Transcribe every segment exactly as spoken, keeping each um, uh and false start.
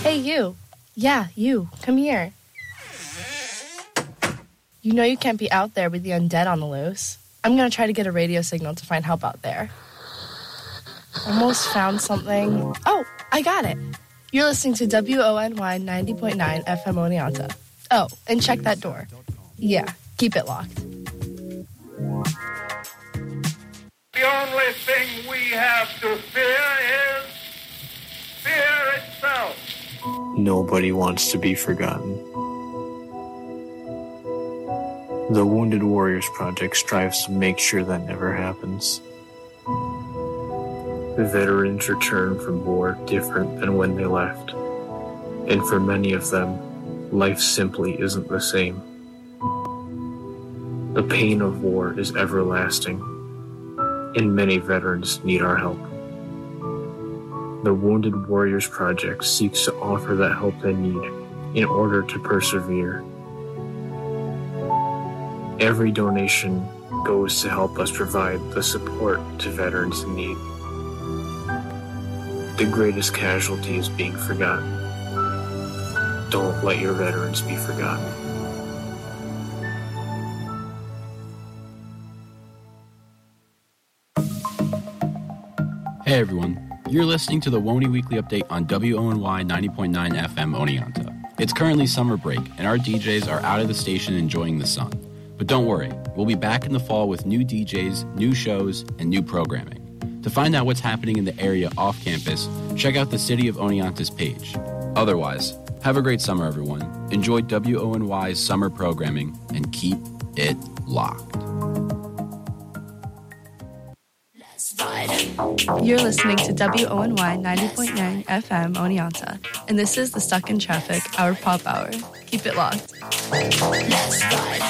Hey, you. Yeah, you. Come here. You know you can't be out there with the undead on the loose. I'm going to try to get a radio signal to find help out there. Almost found something. Oh, I got it. You're listening to W O N Y ninety point nine F M Oneonta. Oh, and check that door. Yeah, keep it locked. The only thing we have to fear is fear itself. Nobody wants to be forgotten. The Wounded Warriors Project strives to make sure that never happens. The veterans return from war different than when they left, and for many of them, life simply isn't the same. The pain of war is everlasting, and many veterans need our help. The Wounded Warriors Project seeks to offer that help they need in order to persevere. Every donation goes to help us provide the support to veterans in need. The greatest casualty is being forgotten. Don't let your veterans be forgotten. Hey everyone, you're listening to the W O N Y Weekly Update on W O N Y ninety point nine F M Oneonta. It's currently summer break, and our D Js are out of the station enjoying the sun. But don't worry, we'll be back in the fall with new D Js, new shows, and new programming. To find out what's happening in the area off campus, check out the City of Oneonta's page. Otherwise, have a great summer, everyone. Enjoy W O N Y's summer programming, and keep it locked. You're listening to W O N Y ninety point nine F M Oneonta, and this is the Stuck in Traffic, our pop hour. Keep it locked. Let's ride.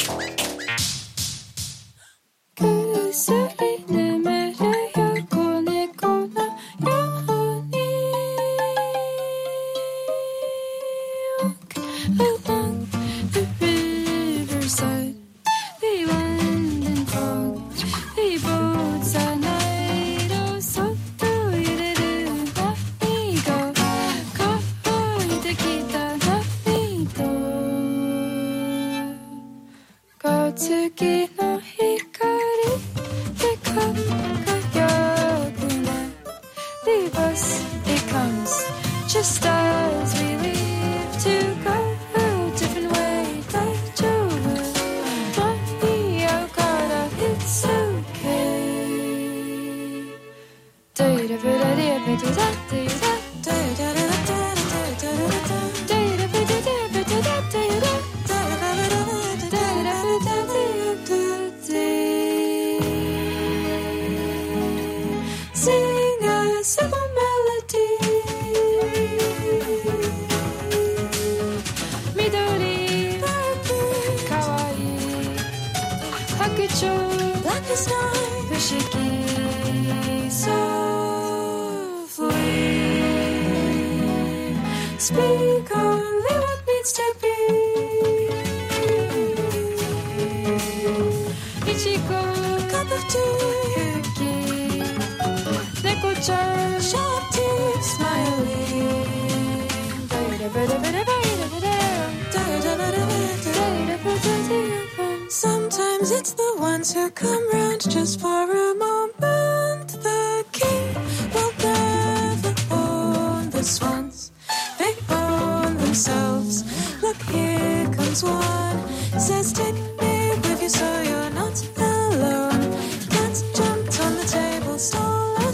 Sometimes it's the ones who come round just for a moment. The king will never own the swans. They own themselves. Look, here comes one. Says, take me with you so you're not alone. Cats jumped on the table, stole a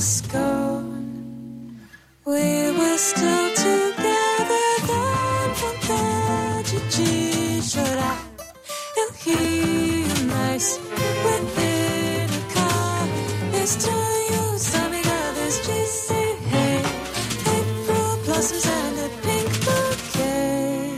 scone. We were still together then. Fantagy, should I? You'll hear nice within a car. It's to you, something others just say, hey. April blossoms and a pink bouquet.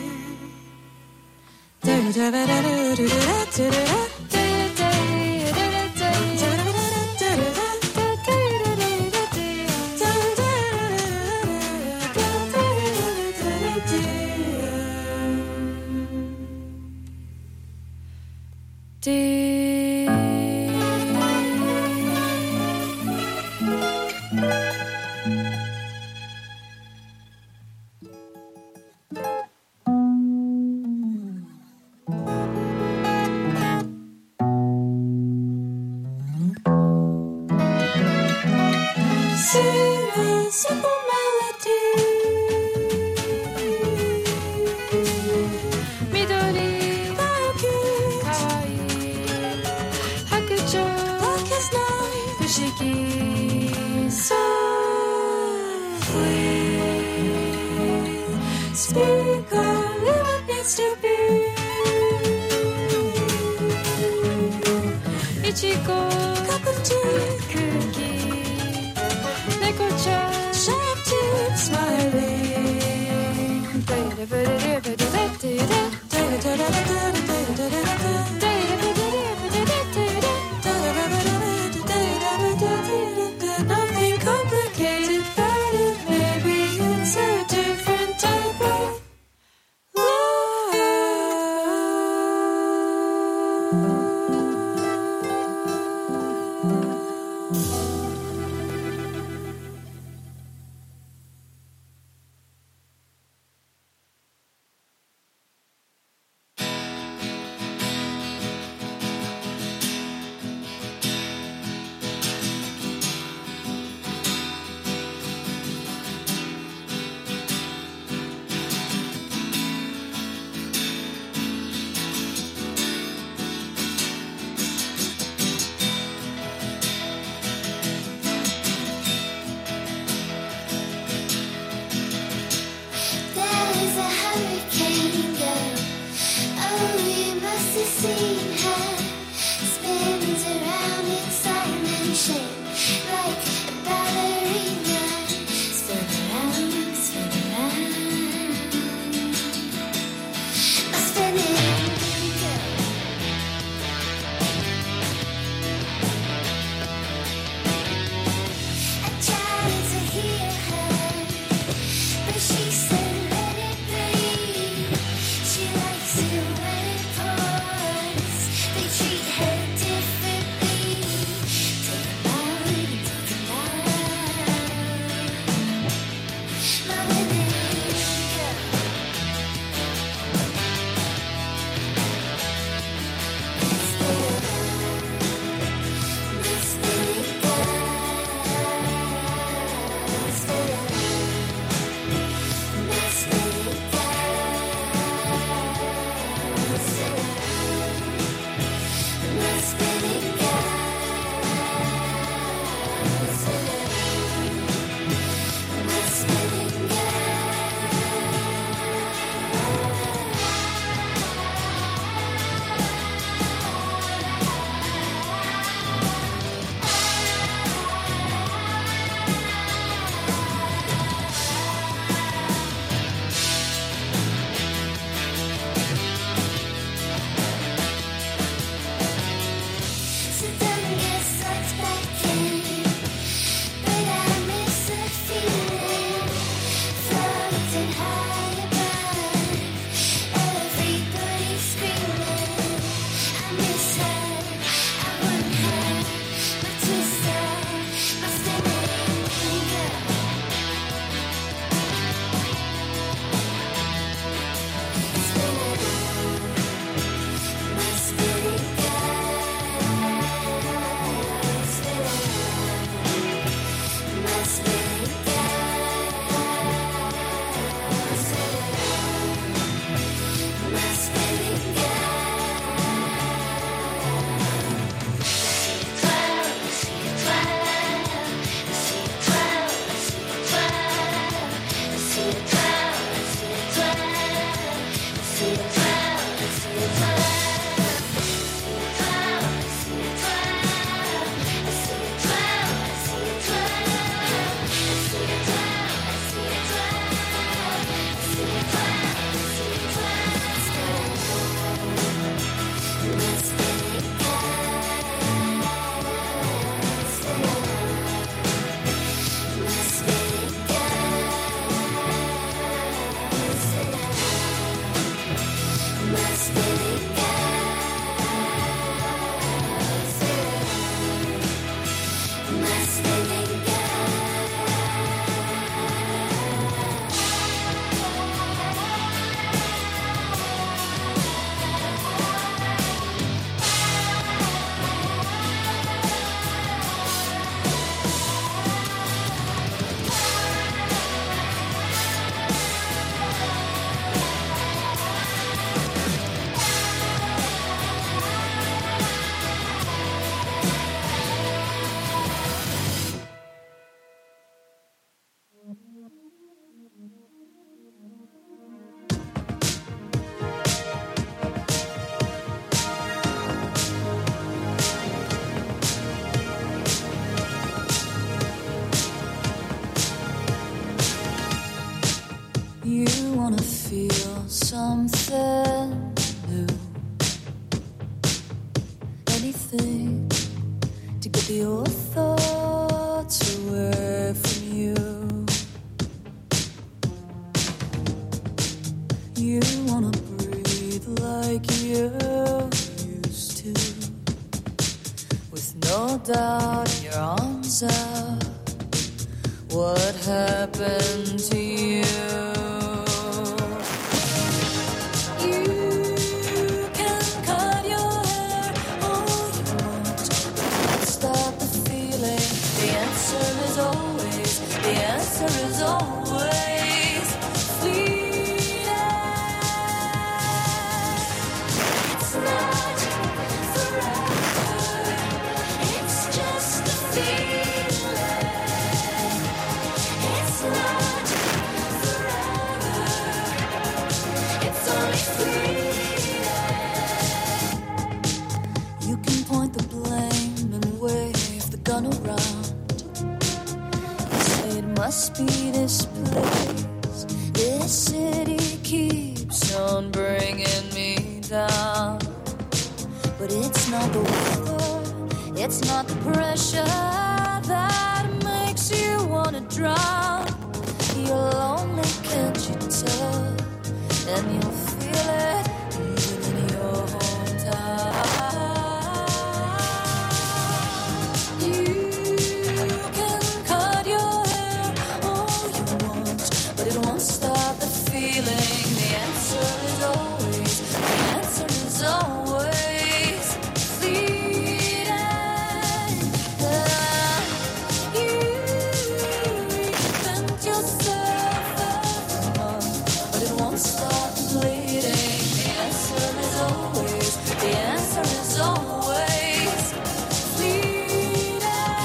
speak of what needs to be. Ichigo, cup of tea, cookie, neko-chan, sharp teeth, smiling. Nothing complicated about it. Maybe it's a different type of wanna feel something new, anything to get the old thoughts away from you. You wanna breathe like you used to, with no doubt in your arms out. What happened to you? You can cut your hair all you want, but stop the feeling. The answer is always, the answer is always fleeting. It's not forever, it's just a feeling. It's not forever, it's only fleeting. You can point the blame and wave the gun around. You say it must be this place, this city keeps on bringing me down. But it's not the weather, it's not the pressure that makes you wanna drown. You're lonely, can't you tell? And you'll feel it even in your hometown. You can cut your hair all you want, but it won't stop the feeling. The answer is always, the answer is always fleeting. You bent yourself every month, but it won't stop bleeding. The answer is always, the answer is always fleeting.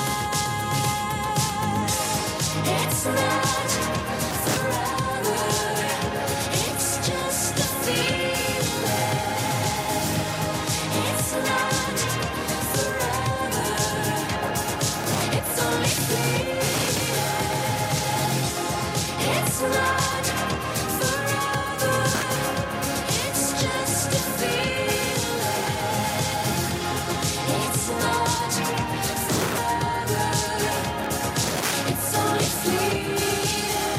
It's not forever, it's just a feeling. It's not forever, it's only fleeting. It's not forever, it's just a feeling. It's not forever, it's only fleeting.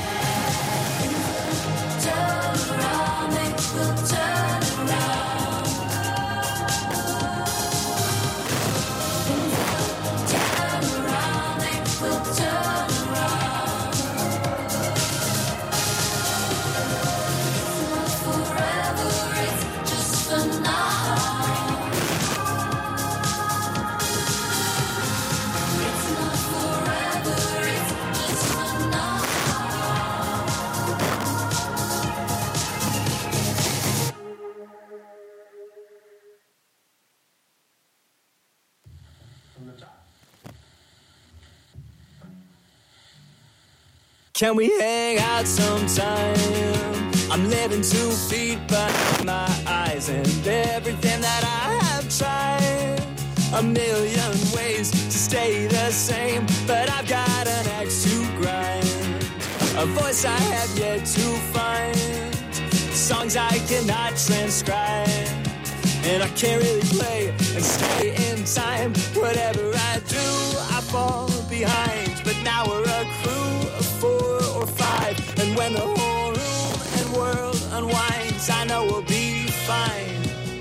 Turn around, it will turn around. Turn around, it will turn around. It's not forever, it's just for now. It's not forever, it's just for now. Can we hang out sometime? I'm living two feet behind my eyes, and everything that I have tried, a million ways to stay the same, but I've got an axe to grind, a voice I have yet to find, songs I cannot transcribe, and I can't really play and stay in time. Whatever I do, I fall behind, but now we're a crew of four or five, and when the whole room and world unwinds, I know we'll be fine.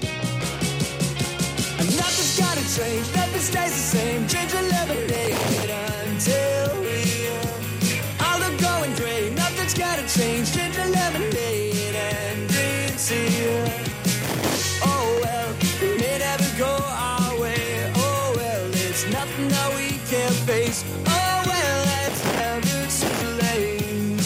And nothing's gotta change, nothing stays the same. Ginger lemonade until we all are going great. Nothing's gotta change, ginger lemonade and green tea. Oh well, it may never go our way. Oh well, it's nothing that we can't face. Oh well, it's never too late.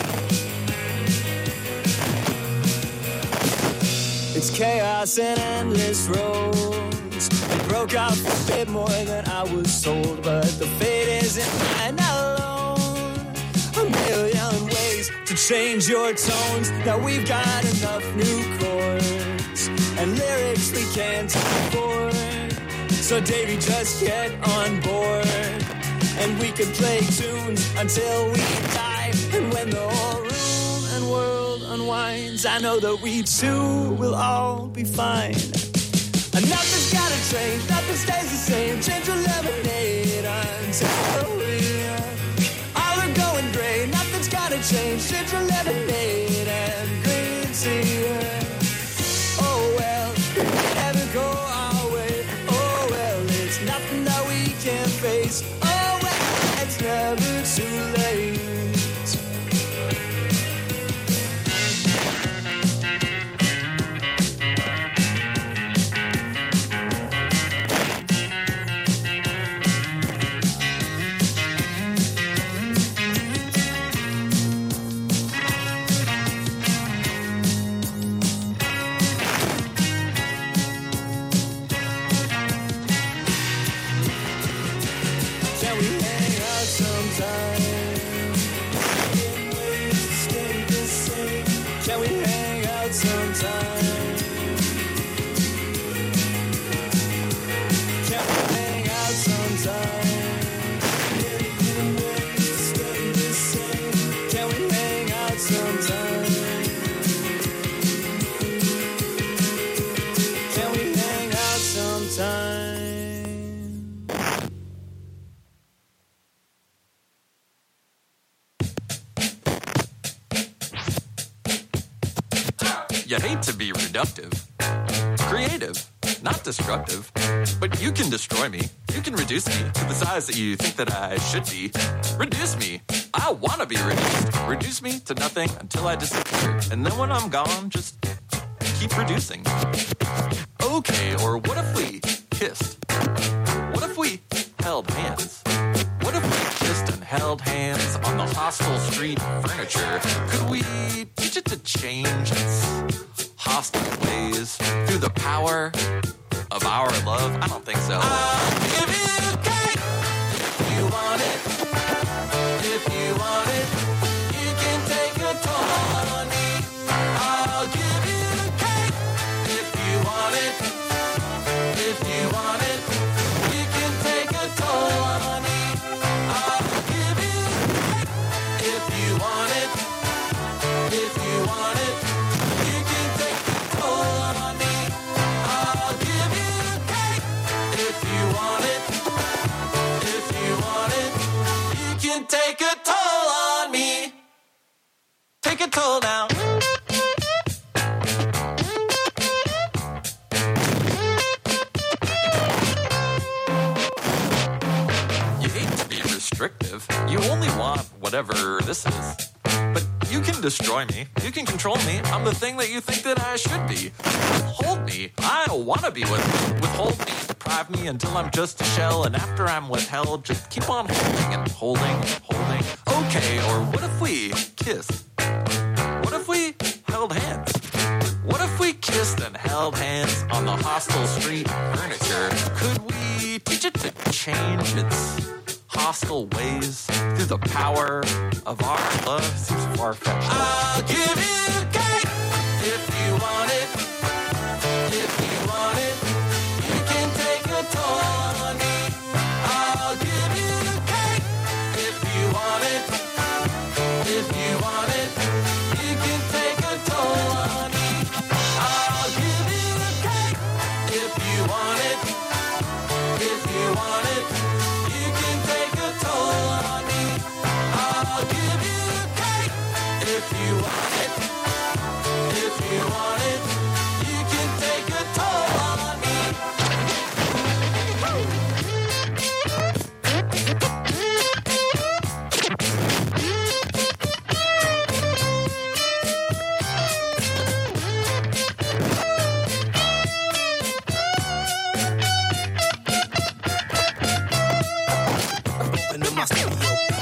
It's chaos and endless roads. I broke off a bit more than I was told, but the fate isn't mine alone. A million ways to change your tones. Now we've got enough new chords and lyrics we can't afford. So Davey, just get on board, and we can play tunes until we die. And when the whole room and world unwinds, I know that we two will all be fine. And nothing's gotta change, nothing stays the same. Change your lemonade until we all are going great. Nothing's gotta change, change your lemonade and green tea. Oh well, never go our way. Oh well, it's nothing that we can't face. Oh well, it's never too late. You hate to be reductive, creative, not destructive, but you can destroy me. You can reduce me to the size that you think that I should be. Reduce me. I want to be reduced. Reduce me to nothing until I disappear. And then when I'm gone, just keep reducing. Okay, or what if we kissed? What if we held hands? What if we kissed and held hands on the hostile street furniture? Could we teach it to change its hostile ways through the power of our love? I don't think so. I'll give you cake if you want it. If you want it, you can take a toll on me. I'll give you cake if you want it. If you want it, you can take a toll on me. I'll give you cake if you want it. If you want it, you can take a toll on me. I'll give you cake if you want it. If you want it, you can take a toll on me. Take a toll now. You hate to be restrictive. You only want whatever this is. But you can destroy me. You can control me. I'm the thing that you think that I should be. Hold me. I want to be with me. Withhold me. Deprive me until I'm just a shell. And after I'm withheld, just keep on holding and holding and holding. Okay, or what if we kissed? What if we held hands? What if we kissed and held hands on the hostile street furniture? Could we teach it to change its hostile ways through the power of our love? Seems far-fetched. I'll give you cake if you want it. If you want it, you can take a toll on me. I'll give you cake if you want it. If you want it, you can take a toll on me. I'll give you cake if you want it. If you want it, you can take a toll on me. I'll give you cake if you want it. If you want it, you can take a toll on me. Open up my studio.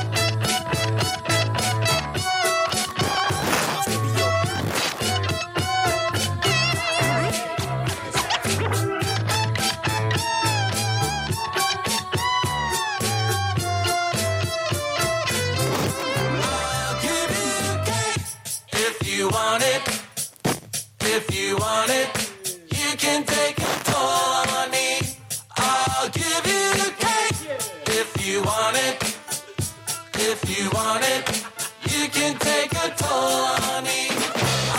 I'll give you cake if you want it. If you want it, you can take a toll on me. I'll give you cake if you want it. If you want it, you can take a toll on me.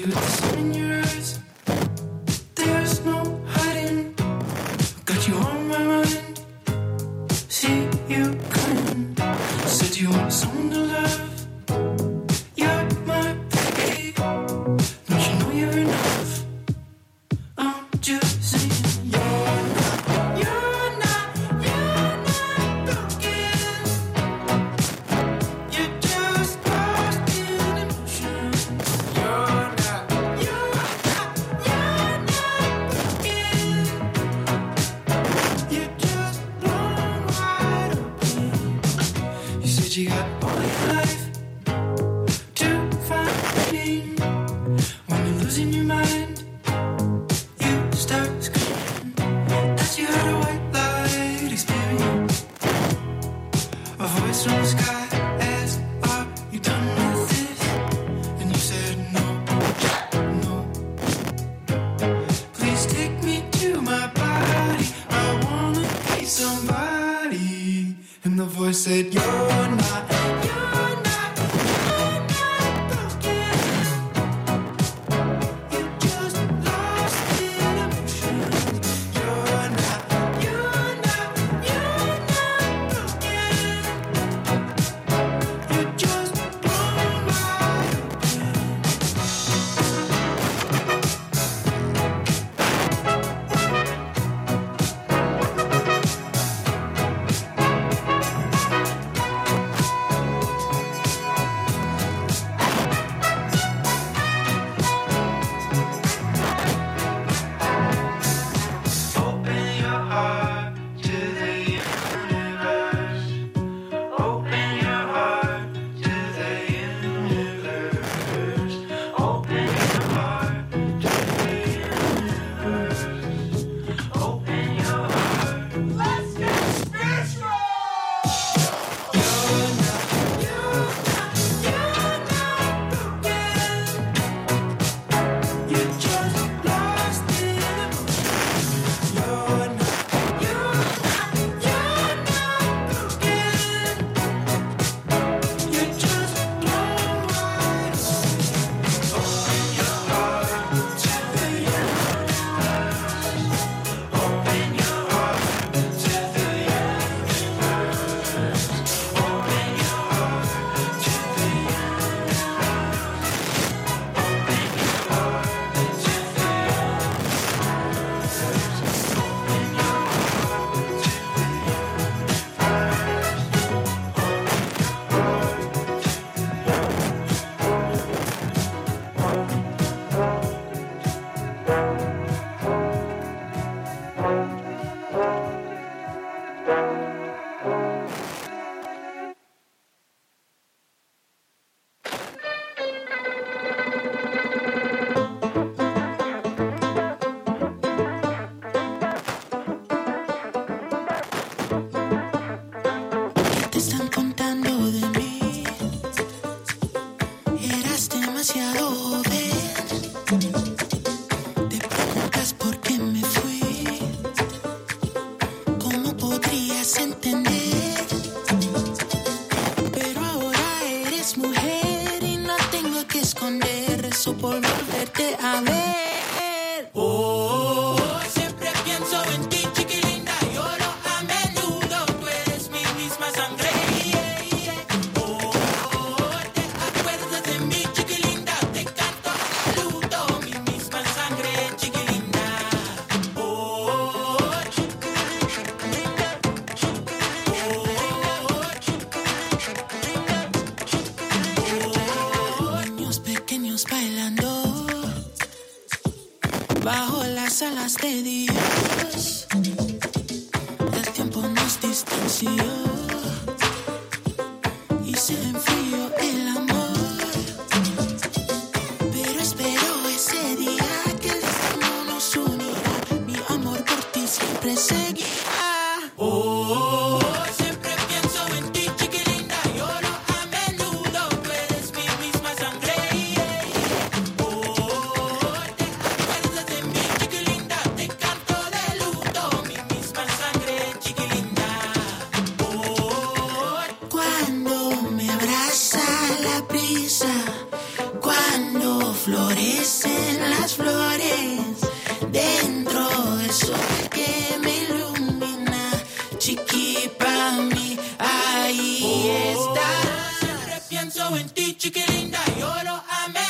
with the sun in your eyes. There's no hiding. Got you on my mind. See you coming. Said you want someone to love. You're my baby. Don't you know you're enough? I'm just saying. You're not, you're not, you're not broken. You're just lost in emotion. You're not, you're not, you're not broken. You're just blown wide open. You said you got all your life to find meaning. When you're losing your mind, you start screaming. As you heard a white light experience, a voice from the sky asked, "Are you done with this?" And you said, "No, no. Please take me to my body. I wanna be somebody." And the voice said, "You're not, you're not, you're not broken. You're just lost in emotions. You're not, you're not, you're not broken. You're just blown wide open." Open your heart to the universe. Open your heart to the universe. Open your heart to the universe. Open your heart. Let's get spiritual. You're not, you're not, you're not broken. You're just lost in emotion. You're not, you're not, you're not broken. You're just blown wide open. Open your heart to the universe. Open your heart to the universe. Open your heart to the ¿Qué te están contando de mí? Eras demasiado joven. Te preguntas por qué me fui. ¿Cómo podrías entender? Pero ahora eres mujer y no tengo que esconder. Rezo por volverte a ver. Oh, siempre pienso en ti, chiquilinda. Lloro a menudo. Tú eres mi misma sangre. Oh, te acuerdas de mí, chiquilinda. Te canto saludo. Mi misma sangre, chiquilinda. Oh, niños pequeños bailando bajo las alas de Dios. El tiempo nos distanció y se enfrió el amor. Pero espero ese día que el destino nos unirá. Mi amor por ti siempre seguirá. Oh, siempre pienso en ti, chiquilinda. Lloro a menudo. Tú eres mi misma sangre. Oh, te acuerdas de mí, chiquilinda. Te canto de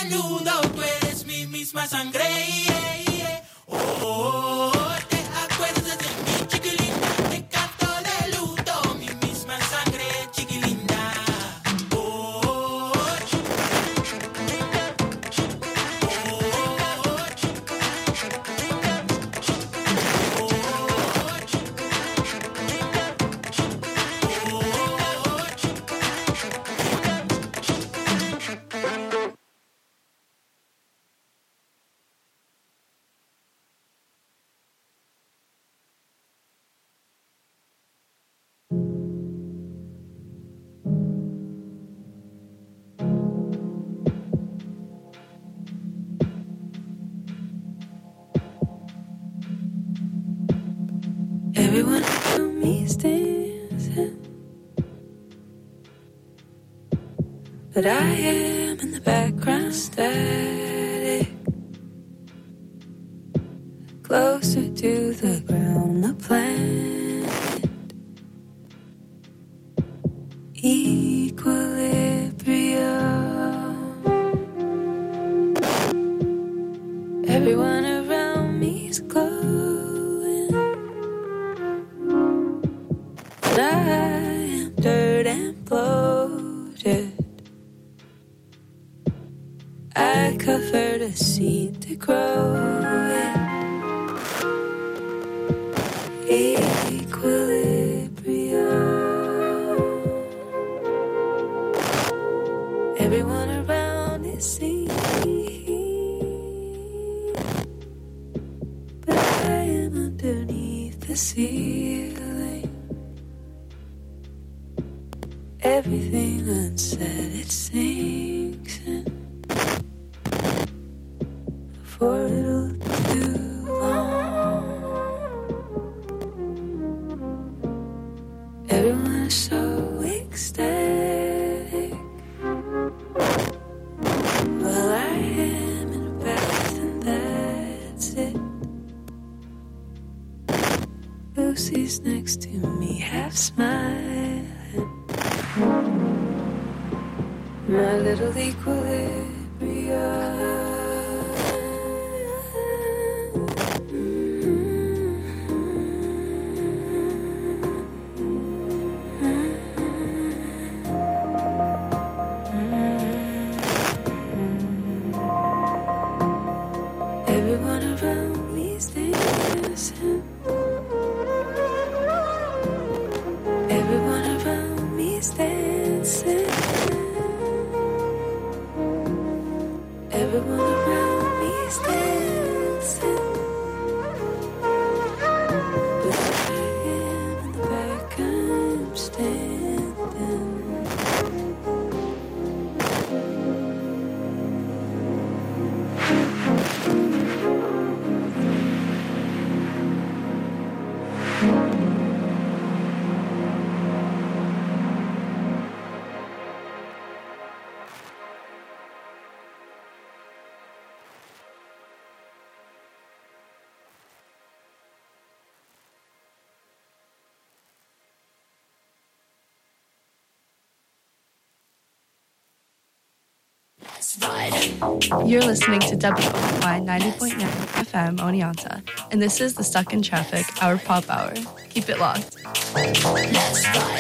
de luto, tú eres mi misma sangre. Yeah, yeah. Oh, te acuerdas de mí, chiquilinda, te canto de luto, mi misma sangre, chiquilinda. Oh, everyone around me is dancing, but I am in the background static, closer to the ground, the planet, equilibrium. Everyone around me is glowing, but I am dirt and bloated. I covered a seed to grow it. Equilibrium. Everyone around is singing, but I am underneath the ceiling. Everything unsaid, it sinks in for a little too long. Everyone is so ecstatic. Well, I am in a bath and that's it. Lucy's next to me, half smiling. My little equilibrium. Everyone around me is dancing. Everyone around me is dancing. Everyone around me is dancing. But I am in the back, I'm standing. You're listening to W O Y ninety point nine F M Oneonta, and this is the Stuck in Traffic, our pop hour. Keep it locked. Let's ride.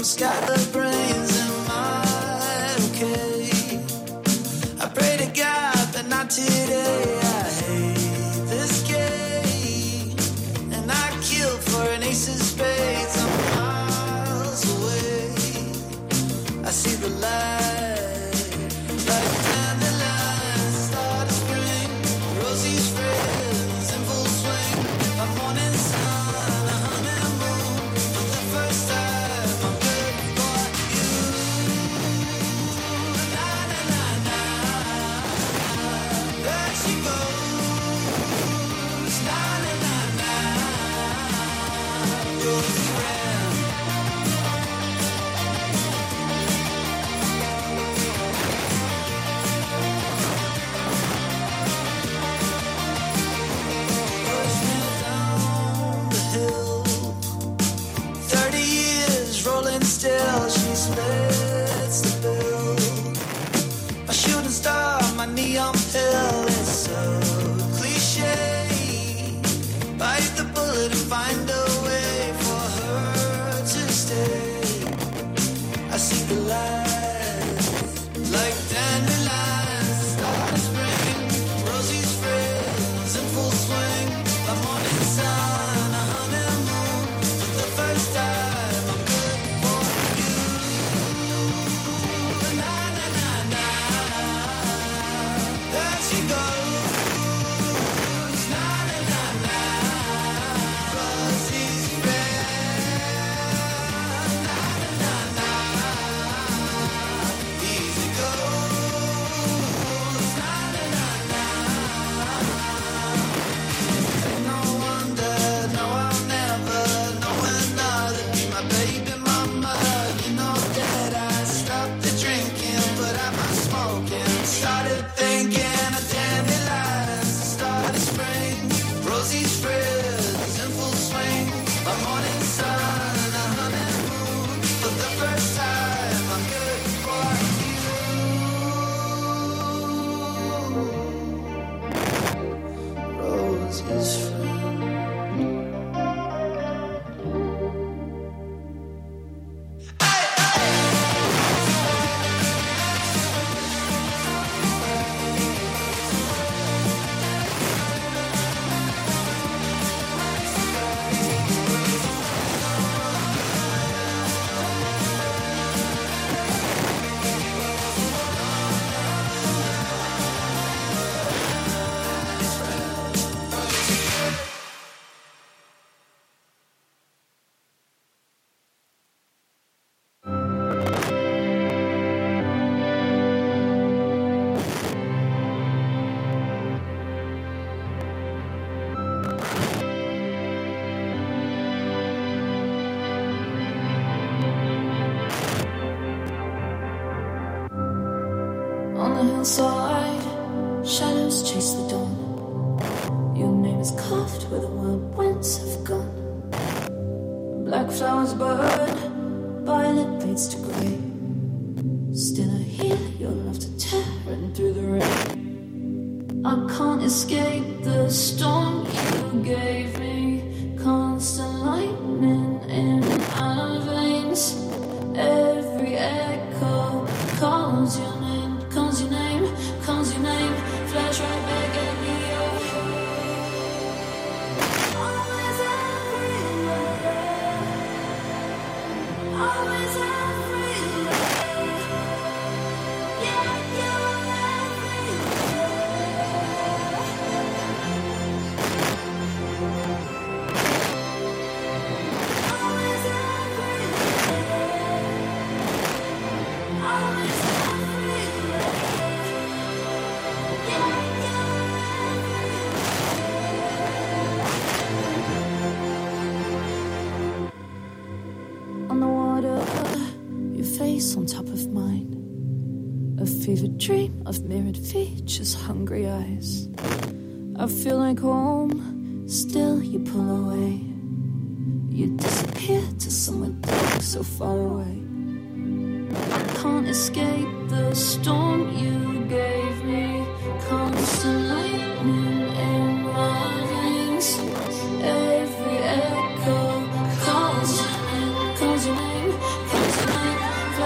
scattered brains, am I okay? I pray to God, but not today. I hate this game, and I kill for an ace of spades. I'm miles away. I see the light, like dandelions, start of spring, Rosie's friends in full swing. A morning sun, a honeymoon, for the first time I'm good for you. Na na na na, there she goes. Na na na na, Rosie ran. Thirty years rolling still, she splits the bill. A shooting star, my neon pill is so cliche. Bite the bullet and find a way for her to stay. I see the light, like dandelions, start of spring, Rosie's friends in full swing. A morning sun, a honeymoon, for the first time I'm good for you. Na na na na, there she goes. Na na na na, Rosie's friend. Na na na na, easy goes. Na na na na. No wonder, no, I'll never know another. Be my baby mama. You know that I stopped the drinking, but I my smoking. Started thinking of dandelions, started spring, Rosie's friends in full swing. A morning sun, a honeymoon, for the first time I'm good for you. Rosie's friend. On the hillside, shadows chase the dawn. Your name is carved where the wild winds have gone. Black flowers burn, violet fades to grey. Still I hear your laughter tearing through the rain. I can't escape the storm you gave me. Constant lightning in my veins. Every echo calls your name, calls your name, calls your name. Flash right back at me. Always everywhere. Always everywhere. Yeah, you're Always everywhere. Always everywhere. Yeah, on the water, your face on top of mine. A fevered dream of mirrored features, hungry eyes. I feel like home, still you pull away. You disappear to somewhere dark, so far away. I can't escape the storm you gave me. Constant lightning in my veins. Every echo calls your name, calls your name, calls your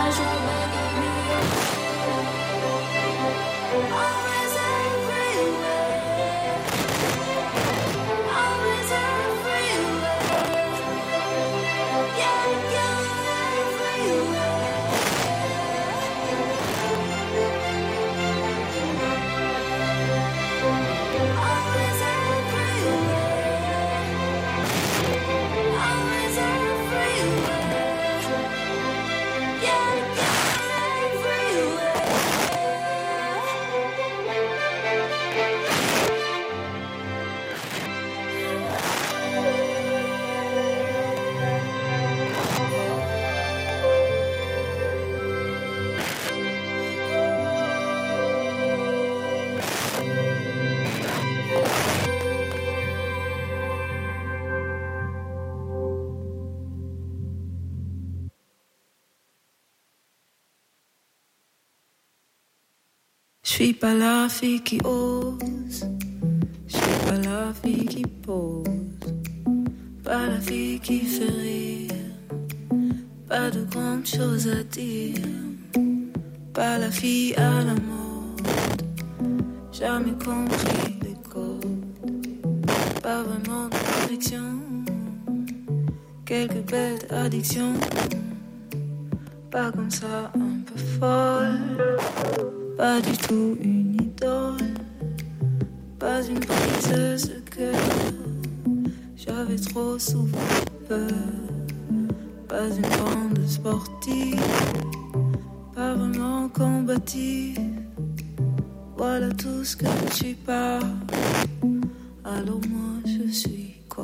Je suis pas la fille qui ose, je suis pas la fille qui pose, pas la fille qui fait rire, pas de grandes choses à dire, pas la fille à la mode, jamais compris les codes, pas vraiment de conviction, quelques bêtes addictions, pas comme ça un peu folle. Pas du tout une idole, pas une princesse de cœur. J'avais trop souvent peur, pas une bande sportive, pas vraiment combative. Voilà tout ce que je suis pas. Alors moi je suis quoi?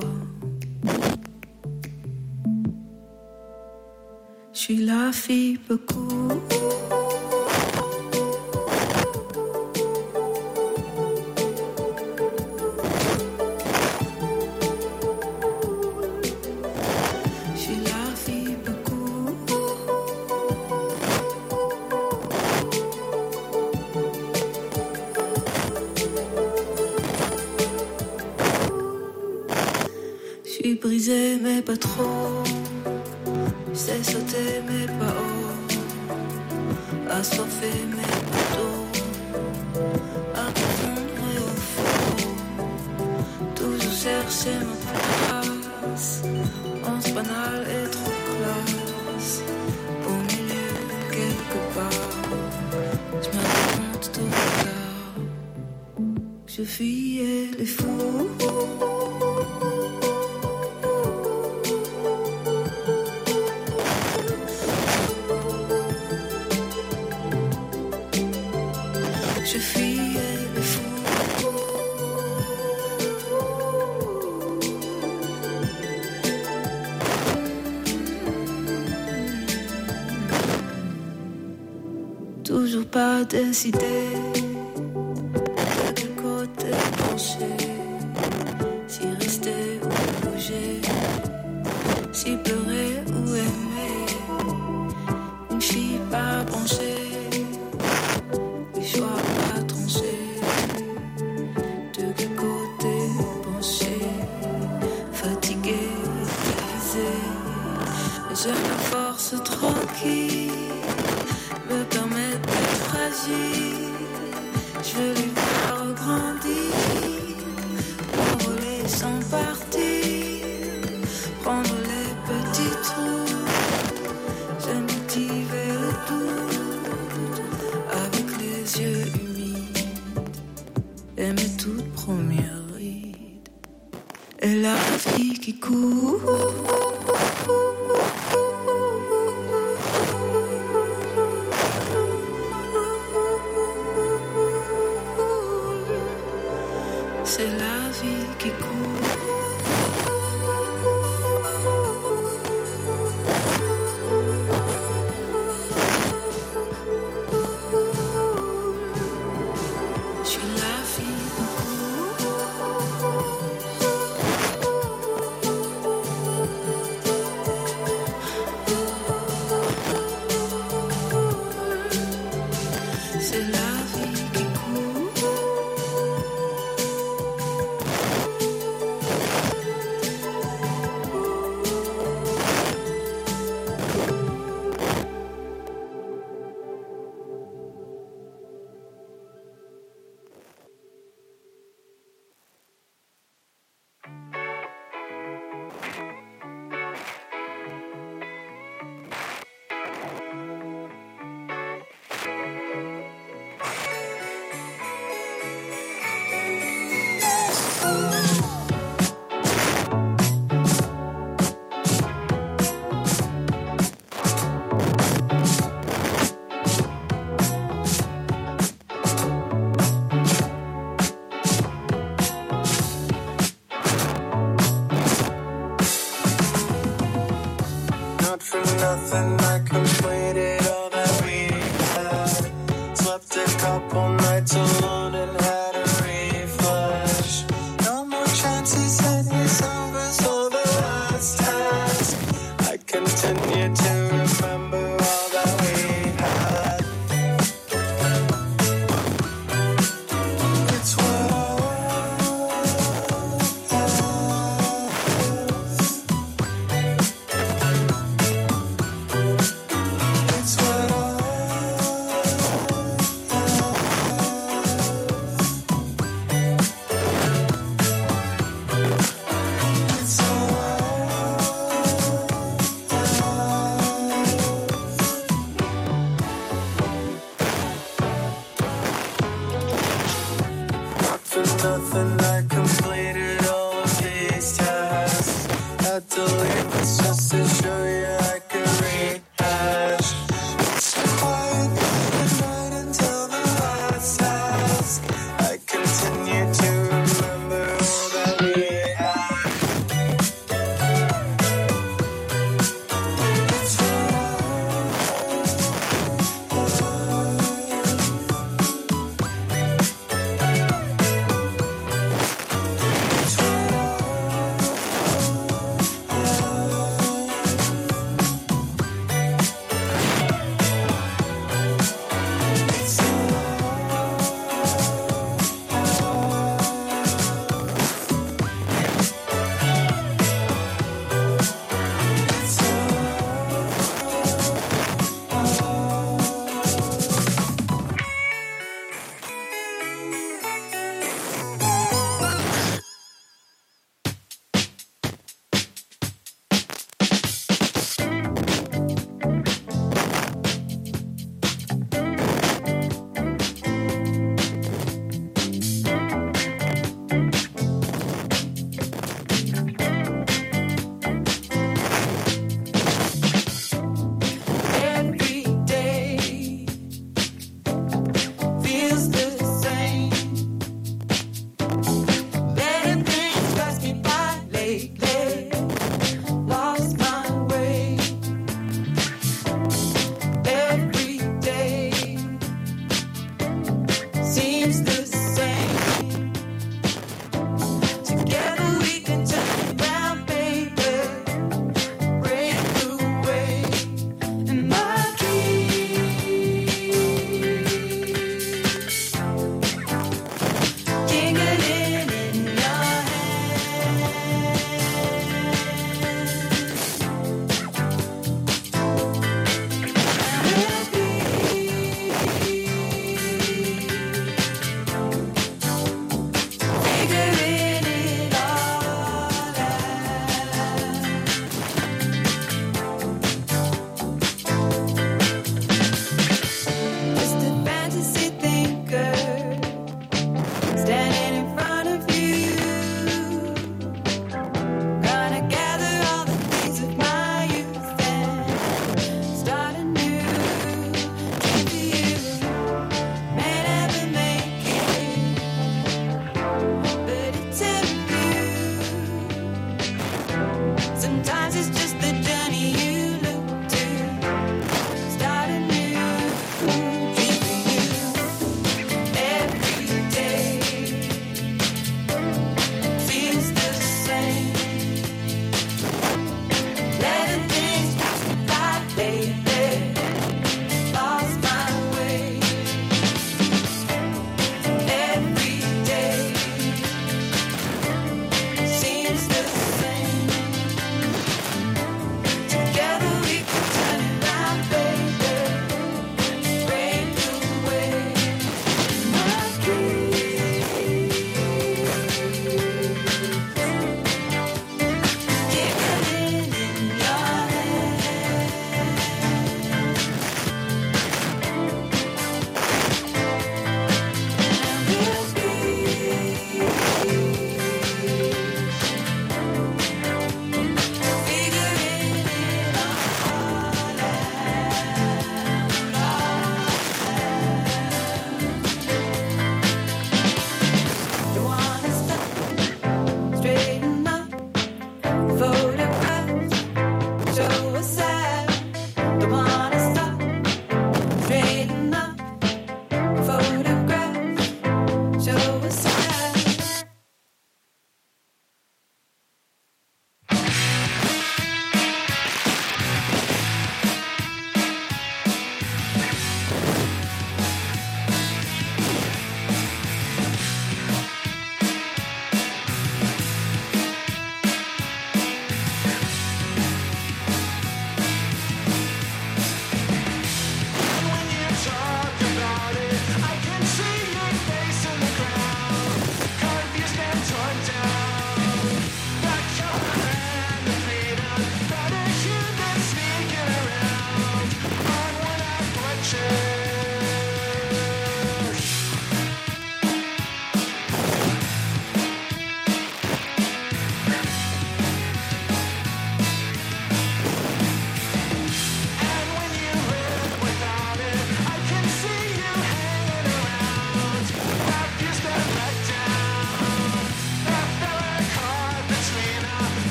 Je suis la fille peu cool. Brisé mais pas trop, je sais sauter mais pas haut, assoiffé mais pas d'eau, à profondre et au fond, toujours chercher ma place, once banal et trop classe, au milieu quelque part, je me rends compte tout tard, je fuyais les fous. Je fuyais le fou. Toujours pas décidé de quel côté pencher, si rester ou bouger, si pleurer ou aimer, une fille pas branchée. Choix pas tranché, de quel côté pencher, fatigué, brisé, j'ai la force tranquille, me permet d'être fragile, je veux les voir grandir, m'envoler sans partir, prendre les petits trous, j'ai motivé le doute, avec les yeux humides et mes toutes premières rides et la fille qui court. C'est la vie qui court. C'est la vie qui court. nothing, I completed all that we had. Slept a couple nights alone and had a refresh. No more chances, and it's over, so the last task. I continue to remember all that we had. It's what nothing, I completed all of these tasks. Had to leave this just to show you I could rehash. So quiet at night until the last task. I continue to remember all that we had. It's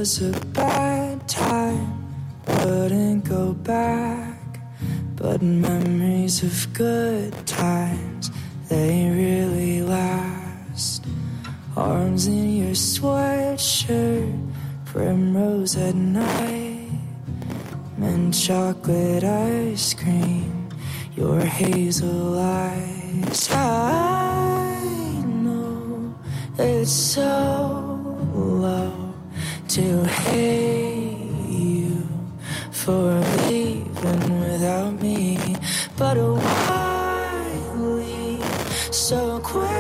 was a bad time, wouldn't go back. But memories of good times, they really last. Arms in your sweatshirt, primrose at night, mint chocolate ice cream, your hazel eyes. I know it's so low to hate you for leaving without me, but why leave so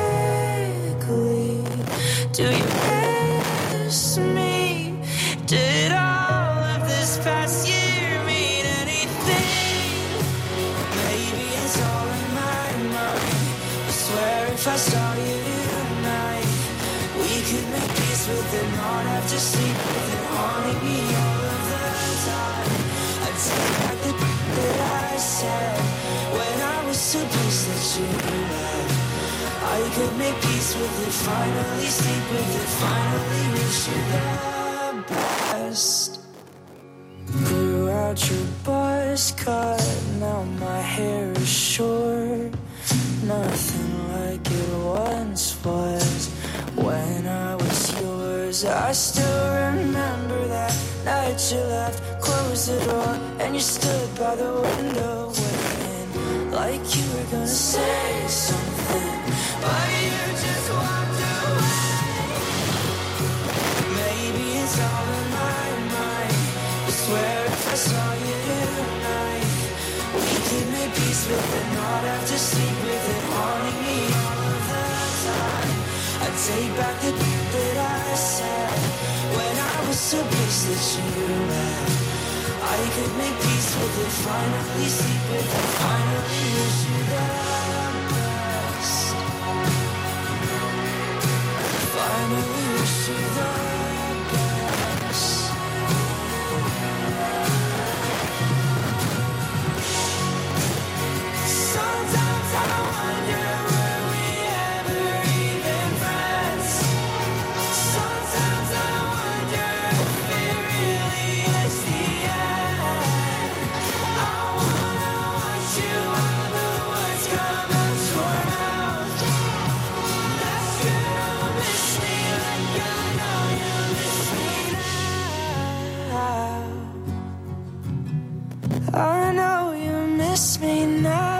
quickly? Do you miss me? Did all of this past year mean anything? Maybe it's all in my mind. I swear if I saw you tonight, we could make peace with it, not have to sleep with it, haunting me all of the time. I'd take back the that I said when I was so pleased that you left. I could make peace with it, finally sleep with it, finally wish you the best. Grew out your buzz cut, now my hair is short. Nothing like it once was when I was yours. I still remember that night you left, closed the door, and you stood by the window waiting, like you were gonna say something, but you just walked away. Maybe it's all in my mind. I swear if I saw you tonight, we could make peace with it, not have to sleep with it, haunting me all of the time. I'd take back the that I said when I was so pleased that you left. I could make peace with it, finally sleep with it, finally wish you the best. Finally wish you the best. Sometimes I wonder, were we ever even friends? Sometimes I wonder if it really is the end. I wanna watch you all the words come out your mouth. That you don't miss me like I know you miss me now. I know you miss me now.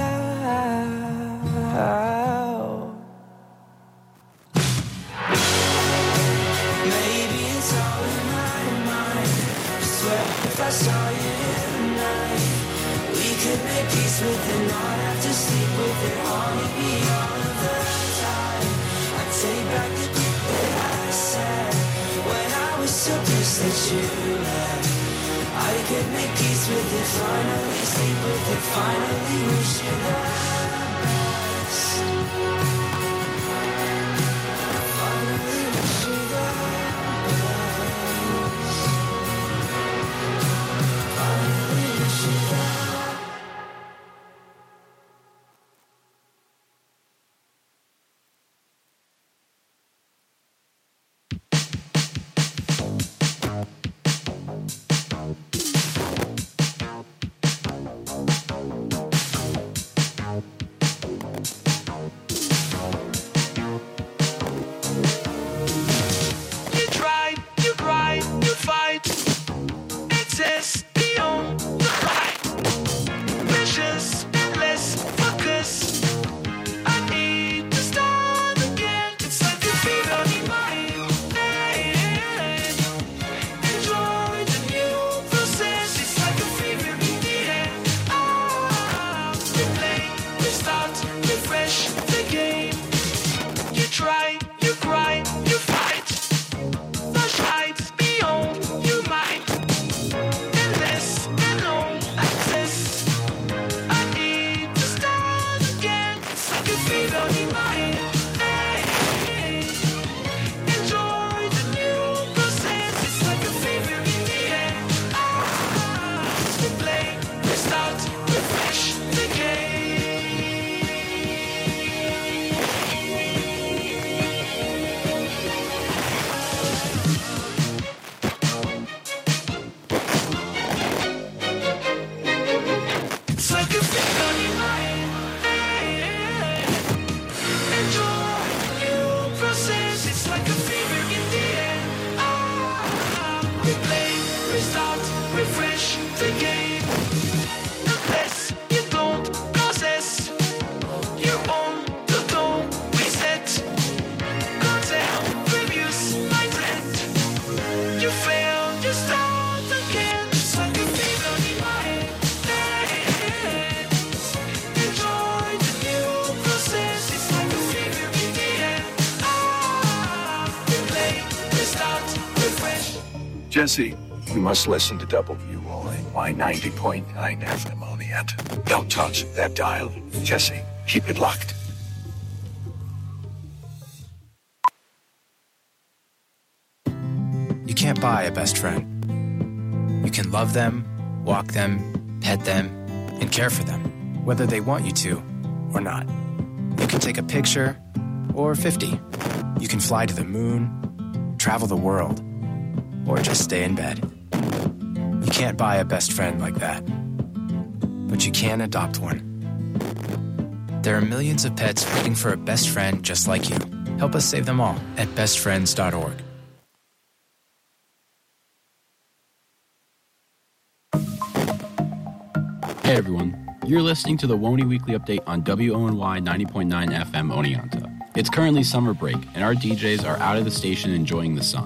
Maybe it's all in my mind. I swear if I saw you tonight, we could make peace with it, not have to sleep with it, haunting me all of the time. I'd take back the that I said when I was so pissed that you left. I could make peace with it, finally sleep with it, finally wish you the best. Finally wish you the best. Finally wish you the best. Jesse, you must listen to W O N Y ninety point nine F M Oneonta. Don't touch that dial. Jesse, keep it locked. You can't buy a best friend. You can love them, walk them, pet them, and care for them, whether they want you to or not. You can take a picture or fifty. You can fly to the moon, travel the world, or just stay in bed. You can't buy a best friend like that, but you can adopt one. There are millions of pets waiting for a best friend just like you. Help us save them all at best friends dot org. Hey everyone, you're listening to the Woney Weekly Update on W O N Y ninety point nine F M Oneonta. It's currently summer break, and our D Js are out of the station enjoying the sun.